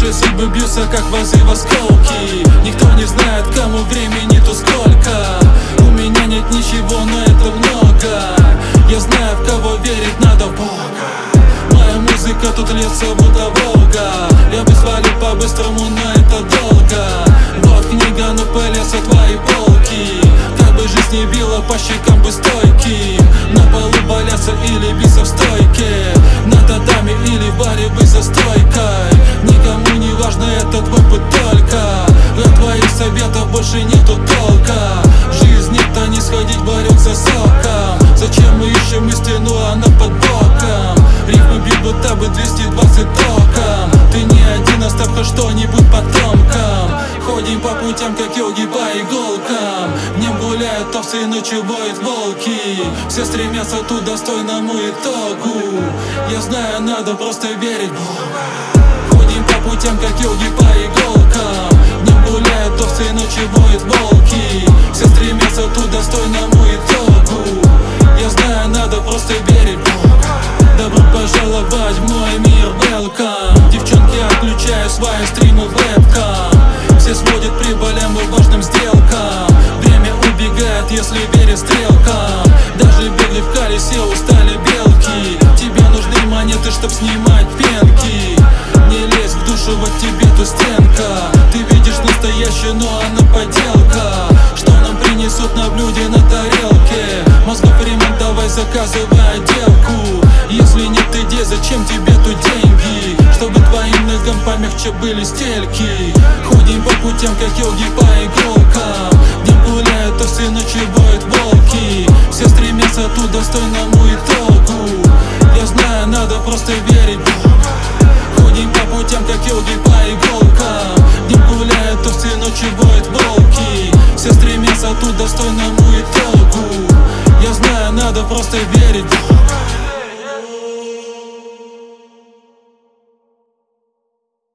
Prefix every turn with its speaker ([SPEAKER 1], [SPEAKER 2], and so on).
[SPEAKER 1] наши судьбы бьются, как вазы в осколки. Никто не знает, кому времени то сколько. У меня нет ничего, но это много. Я знаю, в кого верить надо, в Бога. Моя музыка тут льется, будто Волга. Я бы свалил по-быстрому, но это долго. Вот книга, но пылятся твои полки. Как бы жизнь не била по щекам бы стойки. На полу валяться или биться в стойке. На татами или в баре быть за стойкой. Никому не важно этот опыт только. От твоих советов больше нету толка. Жизнь это не сходить в барек за соком. Зачем мы ищем истину, она под боком. Рифмы бьют будто бы 220 током. Ты не один, оставь хоть что-нибудь потомкам. Ходим по путям, как йоги по иголкам. Днем гуляют овцы, ночью воют волки. Все стремятся к достойному итогу. Я знаю, надо просто верить в Бога. Ходим по путям, как йоги по иголкам. Днем гуляют овцы, ночью воют волки. Все стремятся к достойному итогу. Я знаю, надо просто верить в Бога. Добро пожаловать в мой мир, welcome. Девчонки, отключаю свои стримы вебкам. Все сводят прибылям и важным сделкам. Время убегает, если верить стрелкам. Даже бегли в колесе, устали белки. Тебе нужны монеты, чтоб снимать пенки. Не лезь в душу, вот тебе ту стенка. Ты видишь настоящую, но она подделка. Что нам принесут на блюде, на тарелке? Мозгов ремонт, давай заказывай отделку. Если нет идей, зачем тебе тут деньги? Чтобы твоим ногам помягче были стельки. Ходим по путям, как йоги по иголкам. Днем гуляют овцы, ночью воют волки. Все стремятся к достойному итогу. Я знаю, надо просто верить в Бога. Ходим по путям, как йоги по иголкам. Днем гуляют овцы, ночью воют волки. Все стремятся к достойному итогу. Я знаю, надо просто верить в Бога.